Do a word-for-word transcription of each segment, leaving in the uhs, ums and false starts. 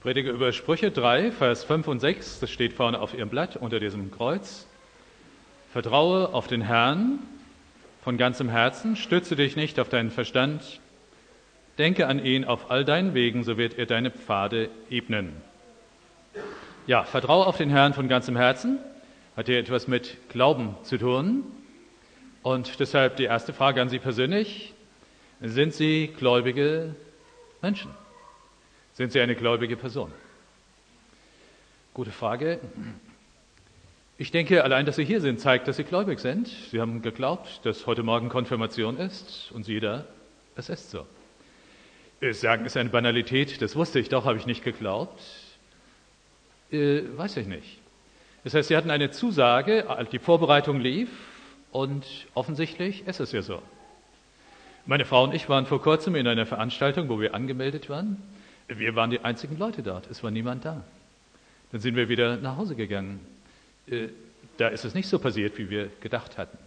Predige über Sprüche drei, Vers fünf und sechs, das steht vorne auf Ihrem Blatt unter diesem Kreuz. Vertraue auf den Herrn von ganzem Herzen, stütze dich nicht auf deinen Verstand, denke an ihn auf all deinen Wegen, so wird er deine Pfade ebnen. Ja, vertraue auf den Herrn von ganzem Herzen, hat hier etwas mit Glauben zu tun. Und deshalb die erste Frage an Sie persönlich: Sind Sie gläubige Menschen? Sind Sie eine gläubige Person? Gute Frage. Ich denke, allein, dass Sie hier sind, zeigt, dass Sie gläubig sind. Sie haben geglaubt, dass heute Morgen Konfirmation ist und Sie da, es ist so. Sie sagen, es ist eine Banalität, das wusste ich doch, habe ich nicht geglaubt. Äh, weiß ich nicht. Das heißt, Sie hatten eine Zusage, die Vorbereitung lief und offensichtlich ist es ja so. Meine Frau und ich waren vor kurzem in einer Veranstaltung, wo wir angemeldet waren. Wir waren die einzigen Leute dort, es war niemand da. Dann sind wir wieder nach Hause gegangen. Da ist es nicht so passiert, wie wir gedacht hatten.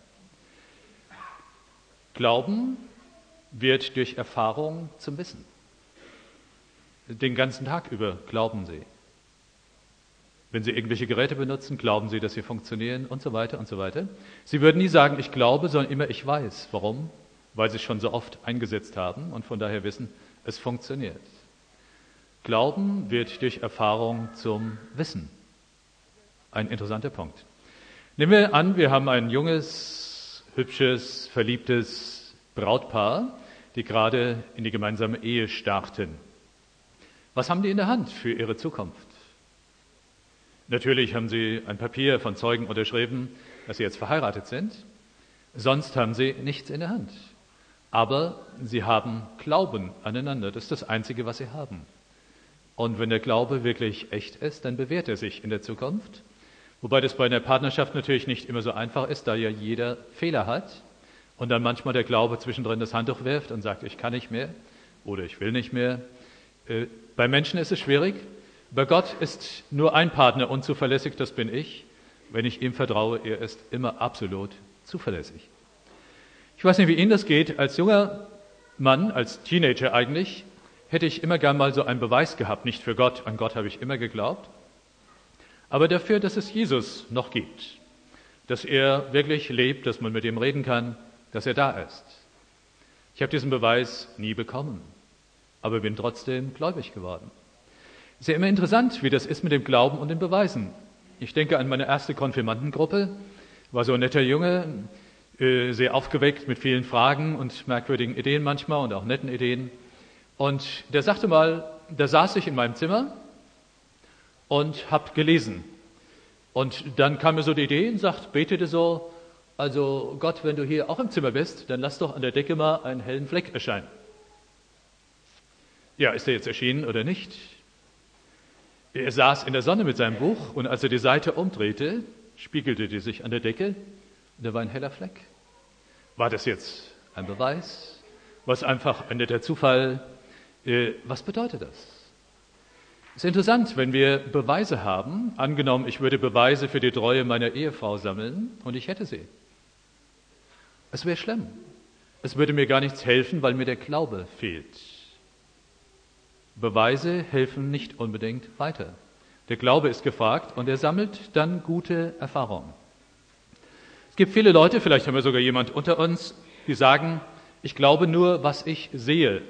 Glauben wird durch Erfahrung zum Wissen. Den ganzen Tag über glauben Sie. Wenn Sie irgendwelche Geräte benutzen, glauben Sie, dass sie funktionieren und so weiter und so weiter. Sie würden nie sagen, ich glaube, sondern immer, ich weiß. Warum? Weil Sie es schon so oft eingesetzt haben und von daher wissen, es funktioniert. Glauben wird durch Erfahrung zum Wissen. Ein interessanter Punkt. Nehmen wir an, wir haben ein junges, hübsches, verliebtes Brautpaar, die gerade in die gemeinsame Ehe starten. Was haben die in der Hand für ihre Zukunft? Natürlich haben sie ein Papier von Zeugen unterschrieben, dass sie jetzt verheiratet sind. Sonst haben sie nichts in der Hand. Aber sie haben Glauben aneinander. Das ist das Einzige, was sie haben. Und wenn der Glaube wirklich echt ist, dann bewährt er sich in der Zukunft. Wobei das bei einer Partnerschaft natürlich nicht immer so einfach ist, da ja jeder Fehler hat und dann manchmal der Glaube zwischendrin das Handtuch wirft und sagt, ich kann nicht mehr oder ich will nicht mehr. Äh, bei Menschen ist es schwierig. Bei Gott ist nur ein Partner unzuverlässig, das bin ich. Wenn ich ihm vertraue, er ist immer absolut zuverlässig. Ich weiß nicht, wie Ihnen das geht. Als junger Mann, als Teenager eigentlich, hätte ich immer gern mal so einen Beweis gehabt, nicht für Gott, an Gott habe ich immer geglaubt, aber dafür, dass es Jesus noch gibt, dass er wirklich lebt, dass man mit ihm reden kann, dass er da ist. Ich habe diesen Beweis nie bekommen, aber bin trotzdem gläubig geworden. Es ist ja immer interessant, wie das ist mit dem Glauben und den Beweisen. Ich denke an meine erste Konfirmandengruppe, war so ein netter Junge, sehr aufgeweckt mit vielen Fragen und merkwürdigen Ideen manchmal und auch netten Ideen. Und der sagte mal, da saß ich in meinem Zimmer und habe gelesen. Und dann kam mir so die Idee und sagt, betete so, also Gott, wenn du hier auch im Zimmer bist, dann lass doch an der Decke mal einen hellen Fleck erscheinen. Ja, ist er jetzt erschienen oder nicht? Er saß in der Sonne mit seinem Buch und als er die Seite umdrehte, spiegelte die sich an der Decke und da war ein heller Fleck. War das jetzt ein Beweis? War es einfach ein netter Zufall? Was bedeutet das? Es ist interessant, wenn wir Beweise haben, angenommen, ich würde Beweise für die Treue meiner Ehefrau sammeln und ich hätte sie. Es wäre schlimm. Es würde mir gar nichts helfen, weil mir der Glaube fehlt. Beweise helfen nicht unbedingt weiter. Der Glaube ist gefragt und er sammelt dann gute Erfahrungen. Es gibt viele Leute, vielleicht haben wir sogar jemand unter uns, die sagen, ich glaube nur, was ich sehe.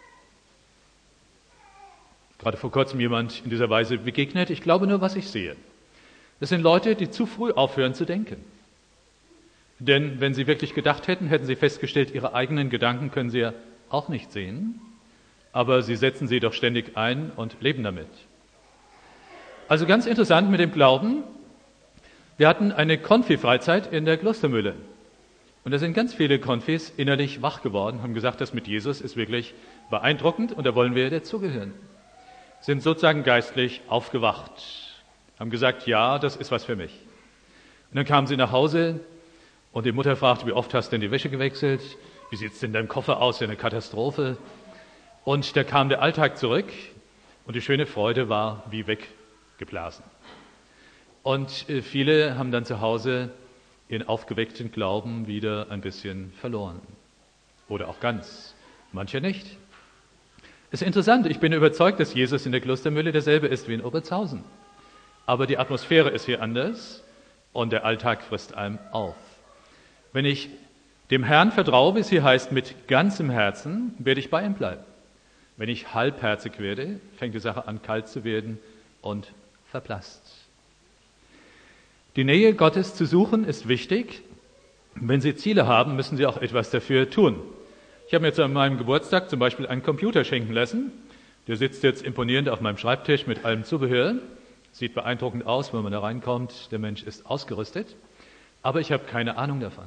Gerade vor kurzem jemand in dieser Weise begegnet, ich glaube nur, was ich sehe. Das sind Leute, die zu früh aufhören zu denken. Denn wenn sie wirklich gedacht hätten, hätten sie festgestellt, ihre eigenen Gedanken können sie ja auch nicht sehen, aber sie setzen sie doch ständig ein und leben damit. Also ganz interessant mit dem Glauben. Wir hatten eine Konfi-Freizeit in der Klostermühle. Und da sind ganz viele Konfis innerlich wach geworden, haben gesagt, das mit Jesus ist wirklich beeindruckend und da wollen wir dazugehören. Sind sozusagen geistlich aufgewacht, haben gesagt, ja, das ist was für mich. Und dann kamen sie nach Hause und die Mutter fragte, wie oft hast du denn die Wäsche gewechselt? Wie sieht es denn in deinem Koffer aus? Ja, eine Katastrophe. Und da kam der Alltag zurück und die schöne Freude war wie weggeblasen. Und viele haben dann zu Hause ihren aufgeweckten Glauben wieder ein bisschen verloren. Oder auch ganz, manche nicht. Es ist interessant, ich bin überzeugt, dass Jesus in der Klostermühle derselbe ist wie in Obertshausen. Aber die Atmosphäre ist hier anders und der Alltag frisst einem auf. Wenn ich dem Herrn vertraue, wie es hier heißt, mit ganzem Herzen, werde ich bei ihm bleiben. Wenn ich halbherzig werde, fängt die Sache an, kalt zu werden und verblasst. Die Nähe Gottes zu suchen ist wichtig. Wenn Sie Ziele haben, müssen Sie auch etwas dafür tun. Ich habe mir zu meinem Geburtstag zum Beispiel einen Computer schenken lassen. Der sitzt jetzt imponierend auf meinem Schreibtisch mit allem Zubehör. Sieht beeindruckend aus, wenn man da reinkommt. Der Mensch ist ausgerüstet. Aber ich habe keine Ahnung davon.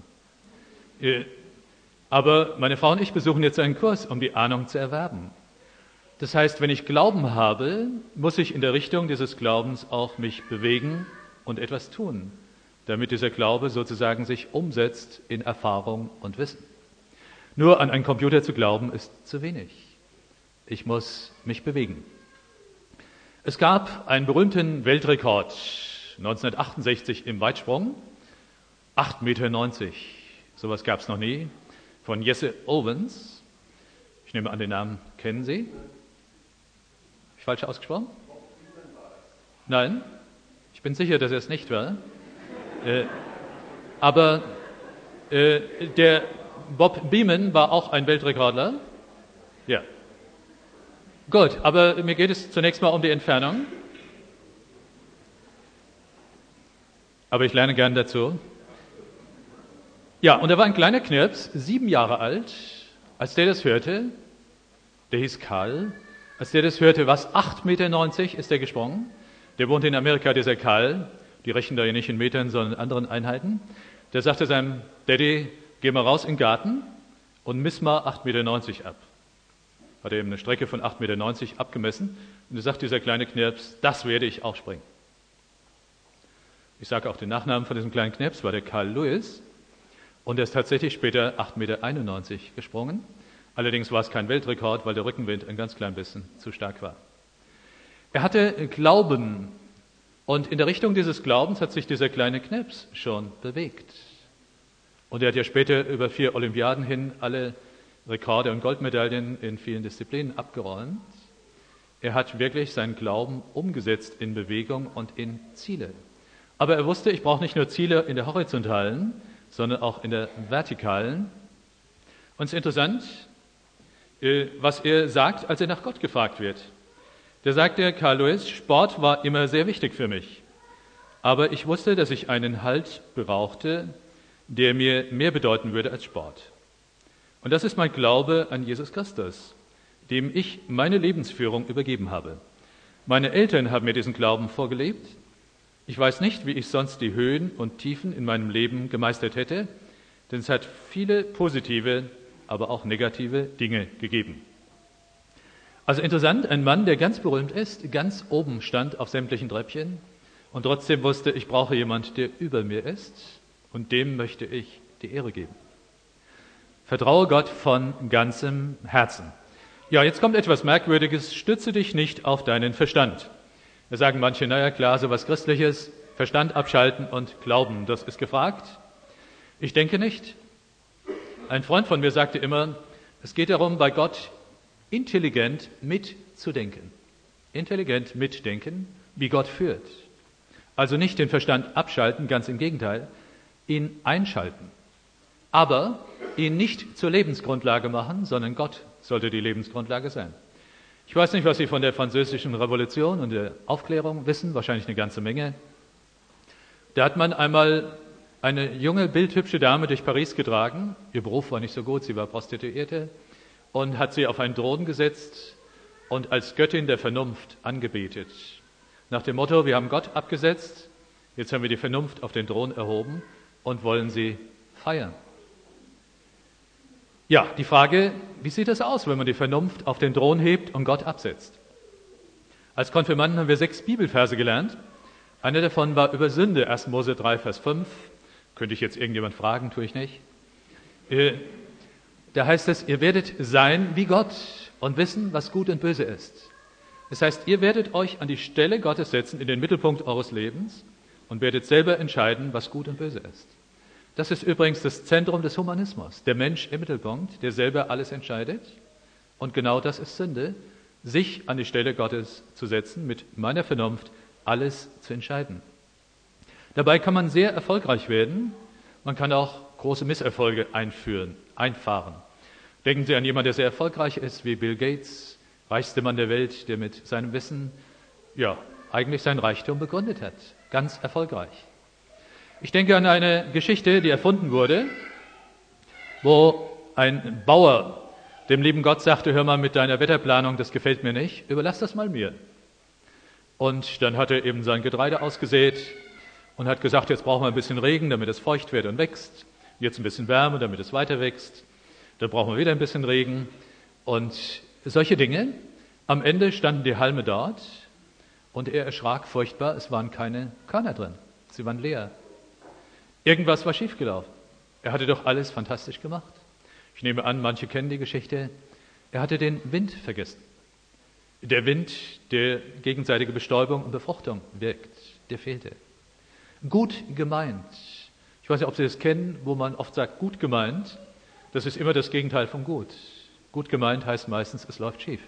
Aber meine Frau und ich besuchen jetzt einen Kurs, um die Ahnung zu erwerben. Das heißt, wenn ich Glauben habe, muss ich in der Richtung dieses Glaubens auch mich bewegen und etwas tun, damit dieser Glaube sozusagen sich umsetzt in Erfahrung und Wissen. Nur an einen Computer zu glauben, ist zu wenig. Ich muss mich bewegen. Es gab einen berühmten Weltrekord neunzehnhundertachtundsechzig im Weitsprung, acht Meter neunzig. Sowas gab es noch nie, von Jesse Owens. Ich nehme an, den Namen kennen Sie. Habe ich falsch ausgesprochen? Nein, ich bin sicher, dass er es nicht war. Äh, aber äh, der Bob Beamon war auch ein Weltrekordler. Ja. Gut, aber mir geht es zunächst mal um die Entfernung. Aber ich lerne gern dazu. Ja, und da war ein kleiner Knirps, sieben Jahre alt, als der das hörte, der hieß Karl, als der das hörte, was, acht Meter neunzig ist der gesprungen. Der wohnt in Amerika, dieser Karl, die rechnen da ja nicht in Metern, sondern in anderen Einheiten. Der sagte seinem Daddy, geh mal raus in den Garten und miss mal acht Meter neunzig ab. Hat er eben eine Strecke von acht Meter neunzig abgemessen. Und da sagt dieser kleine Knirps, das werde ich auch springen. Ich sage auch den Nachnamen von diesem kleinen Knirps, war der Carl Lewis. Und er ist tatsächlich später acht Meter einundneunzig gesprungen. Allerdings war es kein Weltrekord, weil der Rückenwind ein ganz klein bisschen zu stark war. Er hatte Glauben. Und in der Richtung dieses Glaubens hat sich dieser kleine Knirps schon bewegt. Und er hat ja später über vier Olympiaden hin alle Rekorde und Goldmedaillen in vielen Disziplinen abgeräumt. Er hat wirklich seinen Glauben umgesetzt in Bewegung und in Ziele. Aber er wusste, ich brauche nicht nur Ziele in der horizontalen, sondern auch in der vertikalen. Und es ist interessant, was er sagt, als er nach Gott gefragt wird. Da sagt der Carl Lewis, Sport war immer sehr wichtig für mich. Aber ich wusste, dass ich einen Halt brauchte, der mir mehr bedeuten würde als Sport. Und das ist mein Glaube an Jesus Christus, dem ich meine Lebensführung übergeben habe. Meine Eltern haben mir diesen Glauben vorgelebt. Ich weiß nicht, wie ich sonst die Höhen und Tiefen in meinem Leben gemeistert hätte, denn es hat viele positive, aber auch negative Dinge gegeben. Also interessant, ein Mann, der ganz berühmt ist, ganz oben stand auf sämtlichen Treppchen und trotzdem wusste, ich brauche jemand, der über mir ist und dem möchte ich die Ehre geben. Vertraue Gott von ganzem Herzen. Ja, jetzt kommt etwas Merkwürdiges, stütze dich nicht auf deinen Verstand. Da sagen manche, naja klar, so was Christliches, Verstand abschalten und Glauben, das ist gefragt. Ich denke nicht. Ein Freund von mir sagte immer, es geht darum, bei Gott intelligent mitzudenken. Intelligent mitdenken, wie Gott führt. Also nicht den Verstand abschalten, ganz im Gegenteil, ihn einschalten. Aber ihn nicht zur Lebensgrundlage machen, sondern Gott sollte die Lebensgrundlage sein. Ich weiß nicht, was Sie von der französischen Revolution und der Aufklärung wissen, wahrscheinlich eine ganze Menge. Da hat man einmal eine junge, bildhübsche Dame durch Paris getragen. Ihr Beruf war nicht so gut, sie war Prostituierte. Und hat sie auf einen Thron gesetzt und als Göttin der Vernunft angebetet. Nach dem Motto, wir haben Gott abgesetzt, jetzt haben wir die Vernunft auf den Thron erhoben und wollen sie feiern. Ja, die Frage, wie sieht das aus, wenn man die Vernunft auf den Thron hebt und Gott absetzt? Als Konfirmanden haben wir sechs Bibelverse gelernt. Einer davon war über Sünde, erster Mose drei, Vers fünf. Könnte ich jetzt irgendjemand fragen, tue ich nicht. Äh, Da heißt es, ihr werdet sein wie Gott und wissen, was gut und böse ist. Das heißt, ihr werdet euch an die Stelle Gottes setzen, in den Mittelpunkt eures Lebens und werdet selber entscheiden, was gut und böse ist. Das ist übrigens das Zentrum des Humanismus. Der Mensch im Mittelpunkt, der selber alles entscheidet. Und genau das ist Sünde. sich an die Stelle Gottes zu setzen, mit meiner Vernunft alles zu entscheiden. Dabei kann man sehr erfolgreich werden, man kann auch große Misserfolge einführen, einfahren. Denken Sie an jemanden, der sehr erfolgreich ist, wie Bill Gates, reichste Mann der Welt, der mit seinem Wissen, ja, eigentlich sein Reichtum begründet hat. Ganz erfolgreich. Ich denke an eine Geschichte, die erfunden wurde, wo ein Bauer dem lieben Gott sagte, hör mal mit deiner Wetterplanung, das gefällt mir nicht, überlass das mal mir. Und dann hat er eben sein Getreide ausgesät und hat gesagt, jetzt brauchen wir ein bisschen Regen, damit es feucht wird und wächst. Jetzt ein bisschen Wärme, damit es weiter wächst. Dann brauchen wir wieder ein bisschen Regen. Und solche Dinge. Am Ende standen die Halme dort und er erschrak furchtbar, es waren keine Körner drin. Sie waren leer. Irgendwas war schiefgelaufen. Er hatte doch alles fantastisch gemacht. Ich nehme an, manche kennen die Geschichte. Er hatte den Wind vergessen. Der Wind, der gegenseitige Bestäubung und Befruchtung wirkt, der fehlte. Gut gemeint. Ich weiß nicht, ob Sie das kennen, wo man oft sagt, gut gemeint. Das ist immer das Gegenteil von gut. Gut gemeint heißt meistens, es läuft schief.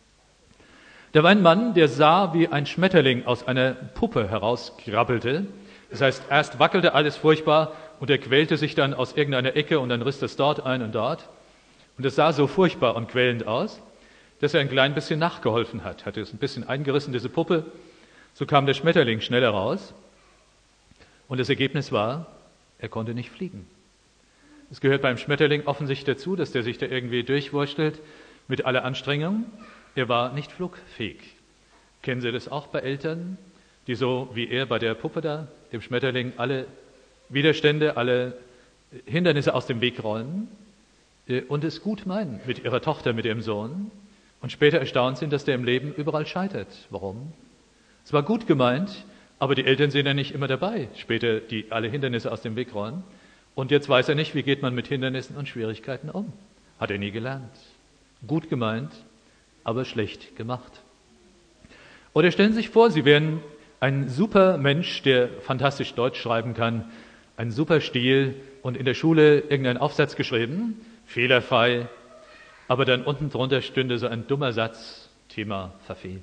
Da war ein Mann, der sah, wie ein Schmetterling aus einer Puppe herauskrabbelte. Das heißt, erst wackelte alles furchtbar und er quälte sich dann aus irgendeiner Ecke und dann riss das dort ein und dort. Und es sah so furchtbar und quälend aus, dass er ein klein bisschen nachgeholfen hat. Hatte es ein bisschen eingerissen, diese Puppe. So kam der Schmetterling schneller raus. Und das Ergebnis war, er konnte nicht fliegen. Es gehört beim Schmetterling offensichtlich dazu, dass der sich da irgendwie durchwurstelt mit aller Anstrengung. Er war nicht flugfähig. Kennen Sie das auch bei Eltern, die so wie er bei der Puppe da, dem Schmetterling, alle Widerstände, alle Hindernisse aus dem Weg räumen und es gut meinen mit ihrer Tochter, mit ihrem Sohn und später erstaunt sind, dass der im Leben überall scheitert. Warum? Es war gut gemeint, aber die Eltern sind ja nicht immer dabei, später die alle Hindernisse aus dem Weg räumen. Und jetzt weiß er nicht, wie geht man mit Hindernissen und Schwierigkeiten um. Hat er nie gelernt. Gut gemeint, aber schlecht gemacht. Oder stellen Sie sich vor, Sie wären ein super Mensch, der fantastisch Deutsch schreiben kann, ein super Stil und in der Schule irgendeinen Aufsatz geschrieben, fehlerfrei, aber dann unten drunter stünde so ein dummer Satz, Thema verfehlt.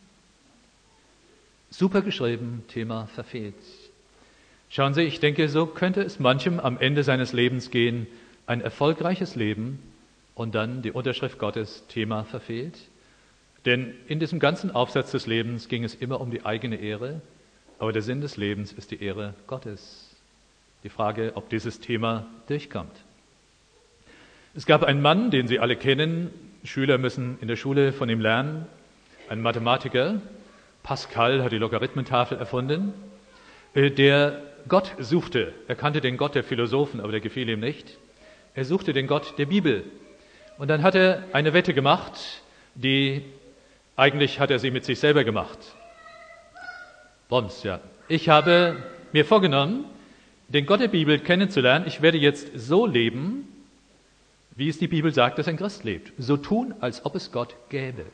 Super geschrieben, Thema verfehlt. Schauen Sie, ich denke, so könnte es manchem am Ende seines Lebens gehen, ein erfolgreiches Leben und dann die Unterschrift Gottes, Thema verfehlt. Denn in diesem ganzen Aufsatz des Lebens ging es immer um die eigene Ehre, aber der Sinn des Lebens ist die Ehre Gottes. Die Frage, ob dieses Thema durchkommt. Es gab einen Mann, den Sie alle kennen, Schüler müssen in der Schule von ihm lernen, ein Mathematiker, Pascal hat die Logarithmentafel erfunden, der Gott suchte. Er kannte den Gott der Philosophen, aber der gefiel ihm nicht. Er suchte den Gott der Bibel. Und dann hat er eine Wette gemacht, die eigentlich hat er sie mit sich selber gemacht. Bums, ja. Ich habe mir vorgenommen, den Gott der Bibel kennenzulernen. Ich werde jetzt so leben, wie es die Bibel sagt, dass ein Christ lebt. So tun, als ob es Gott gäbe.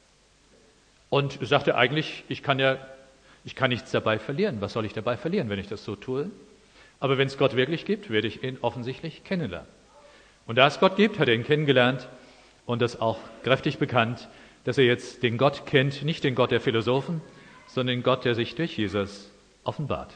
Und sagte eigentlich, ich kann ja, ich kann nichts dabei verlieren. Was soll ich dabei verlieren, wenn ich das so tue? Aber wenn es Gott wirklich gibt, werde ich ihn offensichtlich kennenlernen. Und da es Gott gibt, hat er ihn kennengelernt und das auch kräftig bekannt, dass er jetzt den Gott kennt, nicht den Gott der Philosophen, sondern den Gott, der sich durch Jesus offenbart.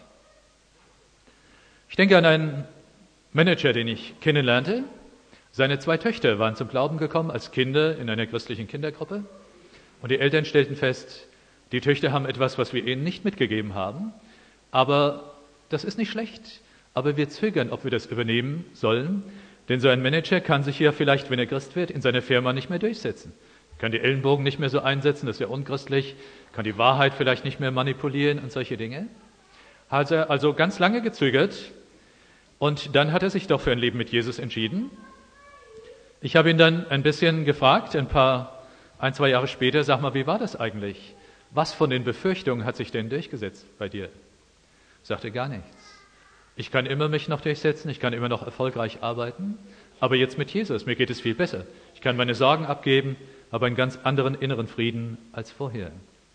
Ich denke an einen Manager, den ich kennenlernte. Seine zwei Töchter waren zum Glauben gekommen als Kinder in einer christlichen Kindergruppe. Und die Eltern stellten fest, die Töchter haben etwas, was wir ihnen nicht mitgegeben haben. Aber das ist nicht schlecht. Aber wir zögern, ob wir das übernehmen sollen. Denn so ein Manager kann sich ja vielleicht, wenn er Christ wird, in seiner Firma nicht mehr durchsetzen. Kann die Ellenbogen nicht mehr so einsetzen, das ist ja unchristlich. Kann die Wahrheit vielleicht nicht mehr manipulieren und solche Dinge. Hat er also ganz lange gezögert. Und dann hat er sich doch für ein Leben mit Jesus entschieden. Ich habe ihn dann ein bisschen gefragt, ein paar, ein, zwei Jahre später, sag mal, wie war das eigentlich? Was von den Befürchtungen hat sich denn durchgesetzt bei dir? Sagte gar nichts. Ich kann immer mich noch durchsetzen, ich kann immer noch erfolgreich arbeiten, aber jetzt mit Jesus, mir geht es viel besser. Ich kann meine Sorgen abgeben, habe einen ganz anderen inneren Frieden als vorher.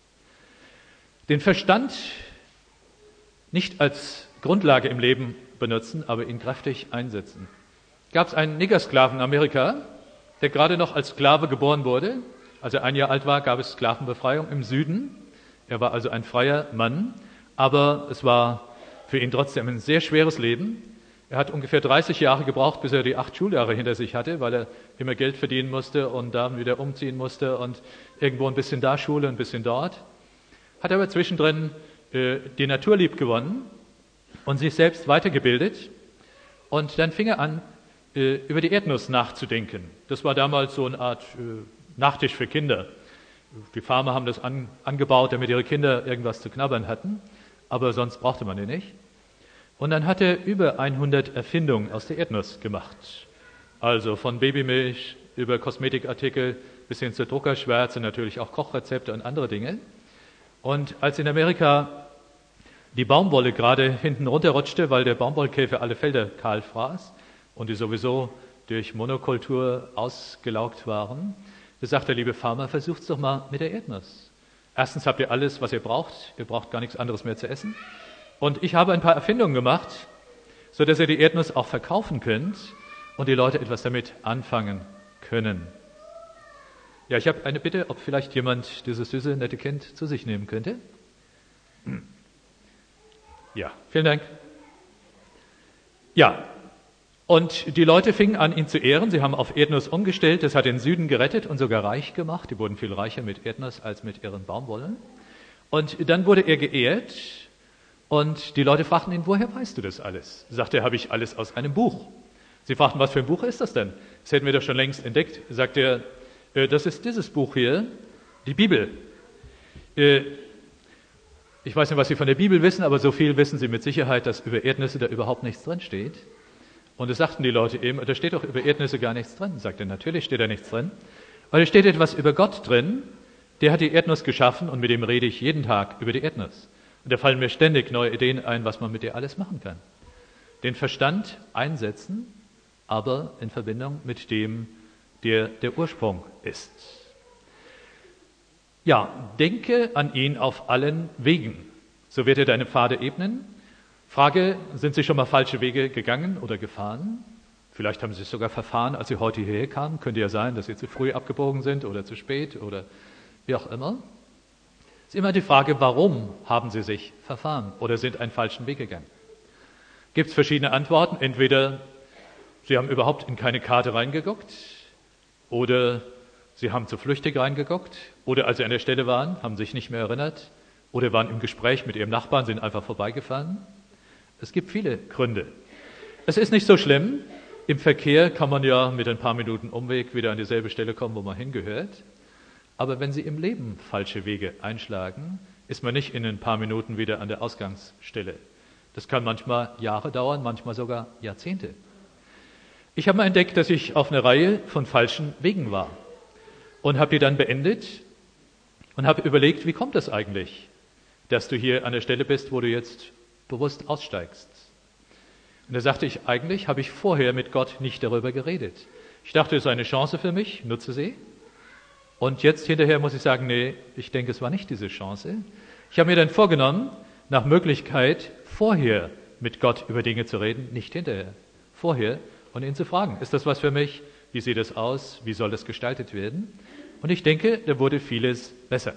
Den Verstand nicht als Grundlage im Leben benutzen, aber ihn kräftig einsetzen. Gab es einen Niggersklaven in Amerika, der gerade noch als Sklave geboren wurde Als er ein Jahr alt war, gab es Sklavenbefreiung im Süden. Er war also ein freier Mann, aber es war für ihn trotzdem ein sehr schweres Leben. Er hat ungefähr dreißig Jahre gebraucht, bis er die acht Schuljahre hinter sich hatte, weil er immer Geld verdienen musste und dann wieder umziehen musste und irgendwo ein bisschen da Schule, ein bisschen dort. Hat aber zwischendrin äh, die Natur lieb gewonnen und sich selbst weitergebildet. Und dann fing er an, äh, über die Erdnuss nachzudenken. Das war damals so eine Art äh, Nachtisch für Kinder. Die Farmer haben das an, angebaut, damit ihre Kinder irgendwas zu knabbern hatten, aber sonst brauchte man den nicht. Und dann hat er über hundert Erfindungen aus der Erdnuss gemacht. Also von Babymilch über Kosmetikartikel bis hin zur Druckerschwärze, natürlich auch Kochrezepte und andere Dinge. Und als in Amerika die Baumwolle gerade hinten runterrutschte, weil der Baumwollkäfer alle Felder kahl fraß und die sowieso durch Monokultur ausgelaugt waren, da sagt der liebe Farmer, versucht's doch mal mit der Erdnuss. Erstens habt ihr alles, was ihr braucht. Ihr braucht gar nichts anderes mehr zu essen. Und ich habe ein paar Erfindungen gemacht, so dass ihr die Erdnuss auch verkaufen könnt und die Leute etwas damit anfangen können. Ja, ich habe eine Bitte, ob vielleicht jemand dieses süße, nette Kind zu sich nehmen könnte. Ja, vielen Dank. Ja, und die Leute fingen an, ihn zu ehren. Sie haben auf Erdnuss umgestellt. Das hat den Süden gerettet und sogar reich gemacht. Die wurden viel reicher mit Erdnuss als mit ihren Baumwollen. Und dann wurde er geehrt. Und die Leute fragten ihn, woher weißt du das alles? Sagt er, habe ich alles aus einem Buch. Sie fragten, was für ein Buch ist das denn? Das hätten wir doch schon längst entdeckt. Sagt er, äh, das ist dieses Buch hier, die Bibel. Äh, ich weiß nicht, was Sie von der Bibel wissen, aber so viel wissen Sie mit Sicherheit, dass über Erdnüsse da überhaupt nichts drin steht. Und das sagten die Leute eben, da steht doch über Erdnüsse gar nichts drin. Sagt er, natürlich steht da nichts drin. Weil da steht etwas über Gott drin, der hat die Erdnuss geschaffen und mit dem rede ich jeden Tag über die Erdnuss. Und da fallen mir ständig neue Ideen ein, was man mit ihr alles machen kann. Den Verstand einsetzen, aber in Verbindung mit dem, der der Ursprung ist. Ja, denke an ihn auf allen Wegen. So wird er deine Pfade ebnen. Frage, sind Sie schon mal falsche Wege gegangen oder gefahren? Vielleicht haben Sie sich sogar verfahren, als Sie heute hierher kamen. Könnte ja sein, dass Sie zu früh abgebogen sind oder zu spät oder wie auch immer. Es ist immer die Frage, warum haben Sie sich verfahren oder sind einen falschen Weg gegangen? Gibt es verschiedene Antworten. Entweder Sie haben überhaupt in keine Karte reingeguckt oder Sie haben zu flüchtig reingeguckt oder als Sie an der Stelle waren, haben sich nicht mehr erinnert oder waren im Gespräch mit Ihrem Nachbarn, sind einfach vorbeigefahren. Es gibt viele Gründe. Es ist nicht so schlimm. Im Verkehr kann man ja mit ein paar Minuten Umweg wieder an dieselbe Stelle kommen, wo man hingehört. Aber wenn Sie im Leben falsche Wege einschlagen, ist man nicht in ein paar Minuten wieder an der Ausgangsstelle. Das kann manchmal Jahre dauern, manchmal sogar Jahrzehnte. Ich habe mal entdeckt, dass ich auf einer Reihe von falschen Wegen war und habe die dann beendet und habe überlegt, wie kommt das eigentlich, dass du hier an der Stelle bist, wo du jetzt bewusst aussteigst. Und da sagte ich, eigentlich habe ich vorher mit Gott nicht darüber geredet. Ich dachte, es ist eine Chance für mich, nutze sie. Und jetzt hinterher muss ich sagen, nee, ich denke, es war nicht diese Chance. Ich habe mir dann vorgenommen, nach Möglichkeit vorher mit Gott über Dinge zu reden, nicht hinterher, vorher und ihn zu fragen, ist das was für mich? Wie sieht es aus? Wie soll das gestaltet werden? Und ich denke, da wurde vieles besser.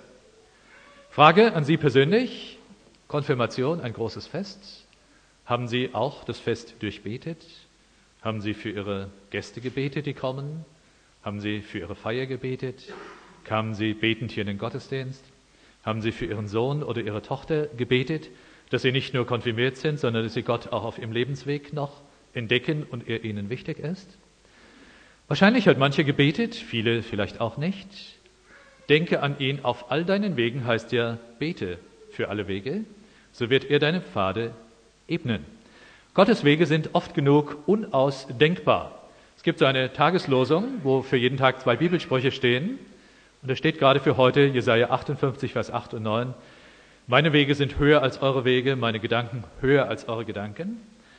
Frage an Sie persönlich, Konfirmation, ein großes Fest. Haben Sie auch das Fest durchbetet? Haben Sie für Ihre Gäste gebetet, die kommen? Haben Sie für Ihre Feier gebetet? Kamen Sie betend hier in den Gottesdienst? Haben Sie für Ihren Sohn oder Ihre Tochter gebetet, dass sie nicht nur konfirmiert sind, sondern dass sie Gott auch auf ihrem Lebensweg noch entdecken und er ihnen wichtig ist? Wahrscheinlich hat manche gebetet, viele vielleicht auch nicht. Denke an ihn auf all deinen Wegen, heißt ja, bete für alle Wege, so wird er deine Pfade ebnen. Gottes Wege sind oft genug unausdenkbar. Es gibt so eine Tageslosung, wo für jeden Tag zwei Bibelsprüche stehen. Und da steht gerade für heute Jesaja achtundfünfzig, Vers acht und neun. Meine Wege sind höher als eure Wege, meine Gedanken höher als eure Gedanken.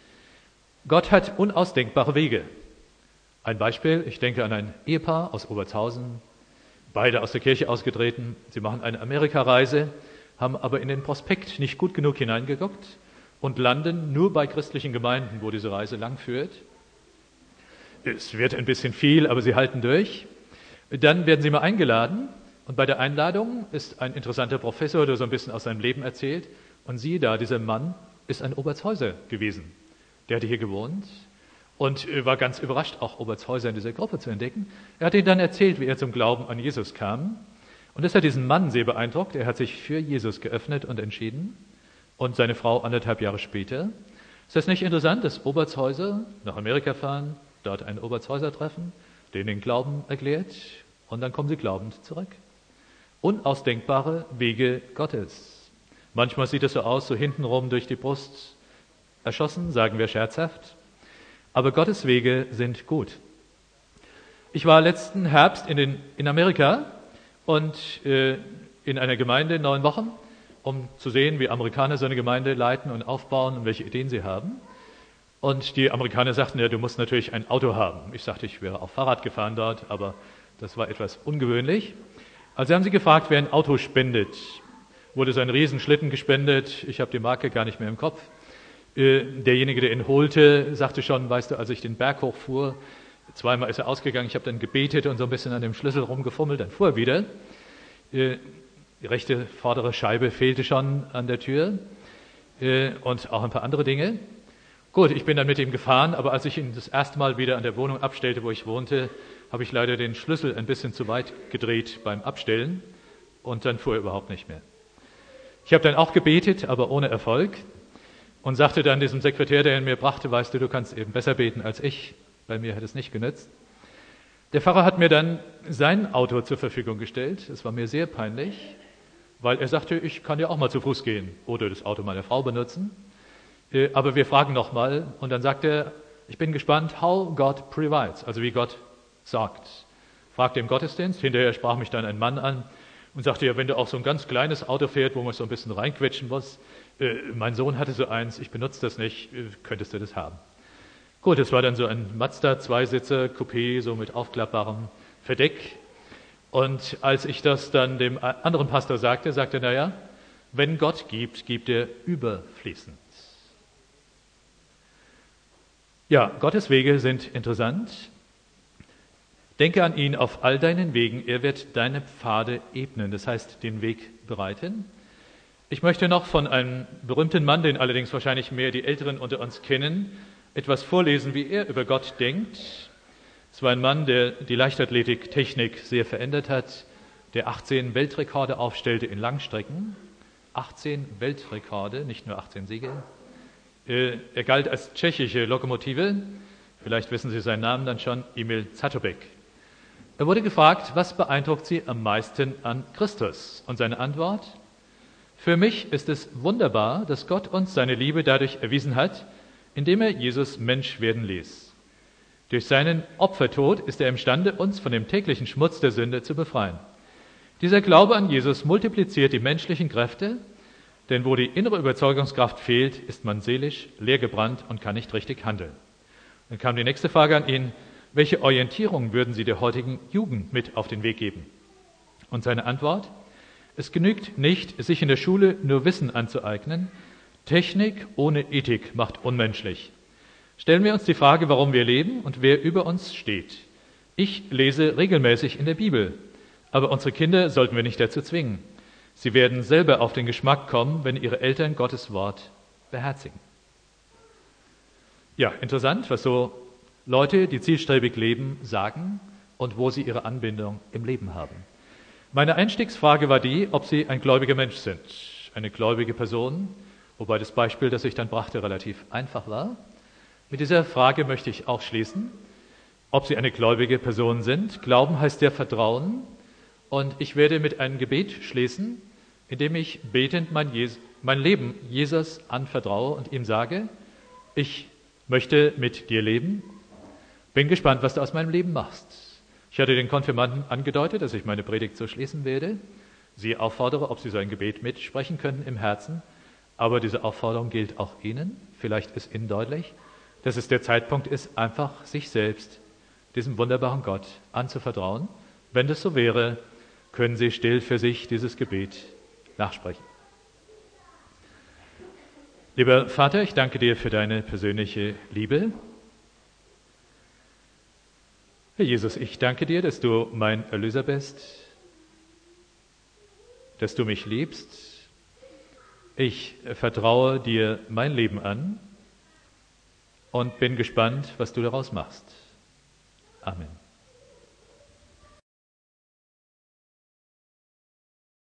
Gott hat unausdenkbare Wege. Ein Beispiel, ich denke an ein Ehepaar aus Obertshausen, beide aus der Kirche ausgetreten. Sie machen eine Amerikareise, haben aber in den Prospekt nicht gut genug hineingeguckt und landen nur bei christlichen Gemeinden, wo diese Reise lang führt. Es wird ein bisschen viel, aber sie halten durch. Dann werden sie mal eingeladen und bei der Einladung ist ein interessanter Professor, der so ein bisschen aus seinem Leben erzählt. Und siehe da, dieser Mann ist ein Obertshäuser gewesen. Der hatte hier gewohnt und war ganz überrascht, auch Obertshäuser in dieser Gruppe zu entdecken. Er hat ihnen dann erzählt, wie er zum Glauben an Jesus kam. Und das hat diesen Mann sehr beeindruckt. Er hat sich für Jesus geöffnet und entschieden. Und seine Frau anderthalb Jahre später. Ist das nicht interessant, dass Obertshäuser nach Amerika fahren, dort ein Obertshäuser treffen, denen den Glauben erklärt und dann kommen sie glaubend zurück. Unausdenkbare Wege Gottes. Manchmal sieht es so aus, so hintenrum durch die Brust erschossen, sagen wir scherzhaft. Aber Gottes Wege sind gut. Ich war letzten Herbst in, den, in Amerika und äh, in einer Gemeinde neun Wochen, um zu sehen, wie Amerikaner so eine Gemeinde leiten und aufbauen und welche Ideen sie haben. Und die Amerikaner sagten, ja, du musst natürlich ein Auto haben. Ich sagte, ich wäre auch Fahrrad gefahren dort, aber das war etwas ungewöhnlich. Also haben sie gefragt, wer ein Auto spendet. Wurde so ein Riesenschlitten gespendet, ich habe die Marke gar nicht mehr im Kopf. Derjenige, der ihn holte, sagte schon, weißt du, als ich den Berg hochfuhr, zweimal ist er ausgegangen, ich habe dann gebetet und so ein bisschen an dem Schlüssel rumgefummelt, dann fuhr er wieder. Die rechte vordere Scheibe fehlte schon an der Tür und auch ein paar andere Dinge. Gut, ich bin dann mit ihm gefahren, aber als ich ihn das erste Mal wieder an der Wohnung abstellte, wo ich wohnte, habe ich leider den Schlüssel ein bisschen zu weit gedreht beim Abstellen und dann fuhr er überhaupt nicht mehr. Ich habe dann auch gebetet, aber ohne Erfolg und sagte dann diesem Sekretär, der ihn mir brachte, weißt du, du kannst eben besser beten als ich, bei mir hat es nicht genützt. Der Pfarrer hat mir dann sein Auto zur Verfügung gestellt, es war mir sehr peinlich, weil er sagte, ich kann ja auch mal zu Fuß gehen oder das Auto meiner Frau benutzen. Aber wir fragen nochmal und dann sagt er, ich bin gespannt, how God provides, also wie Gott sagt. Fragte im Gottesdienst, hinterher sprach mich dann ein Mann an und sagte, ja, wenn du auch so ein ganz kleines Auto fährt, wo man so ein bisschen reinquetschen muss, äh, mein Sohn hatte so eins, ich benutze das nicht, äh, könntest du das haben? Gut, es war dann so ein Mazda Zweisitzer Coupé, so mit aufklappbarem Verdeck. Und als ich das dann dem anderen Pastor sagte, sagte er, naja, wenn Gott gibt, gibt er überfließend. Ja, Gottes Wege sind interessant. Denke an ihn auf all deinen Wegen, er wird deine Pfade ebnen, das heißt den Weg bereiten. Ich möchte noch von einem berühmten Mann, den allerdings wahrscheinlich mehr die Älteren unter uns kennen, etwas vorlesen, wie er über Gott denkt. Es war ein Mann, der die Leichtathletiktechnik sehr verändert hat, der achtzehn Weltrekorde aufstellte in Langstrecken. achtzehn Weltrekorde, nicht nur achtzehn Siege. Er galt als tschechische Lokomotive, vielleicht wissen Sie seinen Namen dann schon, Emil Zatopek. Er wurde gefragt, was beeindruckt Sie am meisten an Christus? Und seine Antwort, für mich ist es wunderbar, dass Gott uns seine Liebe dadurch erwiesen hat, indem er Jesus Mensch werden ließ. Durch seinen Opfertod ist er imstande, uns von dem täglichen Schmutz der Sünde zu befreien. Dieser Glaube an Jesus multipliziert die menschlichen Kräfte, denn wo die innere Überzeugungskraft fehlt, ist man seelisch leergebrannt und kann nicht richtig handeln. Dann kam die nächste Frage an ihn, welche Orientierung würden Sie der heutigen Jugend mit auf den Weg geben? Und seine Antwort, es genügt nicht, sich in der Schule nur Wissen anzueignen, Technik ohne Ethik macht unmenschlich. Stellen wir uns die Frage, warum wir leben und wer über uns steht. Ich lese regelmäßig in der Bibel, aber unsere Kinder sollten wir nicht dazu zwingen. Sie werden selber auf den Geschmack kommen, wenn ihre Eltern Gottes Wort beherzigen. Ja, interessant, was so Leute, die zielstrebig leben, sagen und wo sie ihre Anbindung im Leben haben. Meine Einstiegsfrage war die, ob sie ein gläubiger Mensch sind, eine gläubige Person, wobei das Beispiel, das ich dann brachte, relativ einfach war. Mit dieser Frage möchte ich auch schließen, ob sie eine gläubige Person sind. Glauben heißt ja Vertrauen. Und ich werde mit einem Gebet schließen, indem ich betend mein, Jes- mein Leben Jesus anvertraue und ihm sage, ich möchte mit dir leben, bin gespannt, was du aus meinem Leben machst. Ich hatte den Konfirmanden angedeutet, dass ich meine Predigt so schließen werde. Sie auffordere, ob sie so ein Gebet mitsprechen können im Herzen. Aber diese Aufforderung gilt auch Ihnen. Vielleicht ist Ihnen deutlich, dass es der Zeitpunkt ist, einfach sich selbst, diesem wunderbaren Gott, anzuvertrauen. Wenn das so wäre, können Sie still für sich dieses Gebet nachsprechen. Lieber Vater, ich danke dir für deine persönliche Liebe. Herr Jesus, ich danke dir, dass du mein Erlöser bist, dass du mich liebst. Ich vertraue dir mein Leben an und bin gespannt, was du daraus machst. Amen.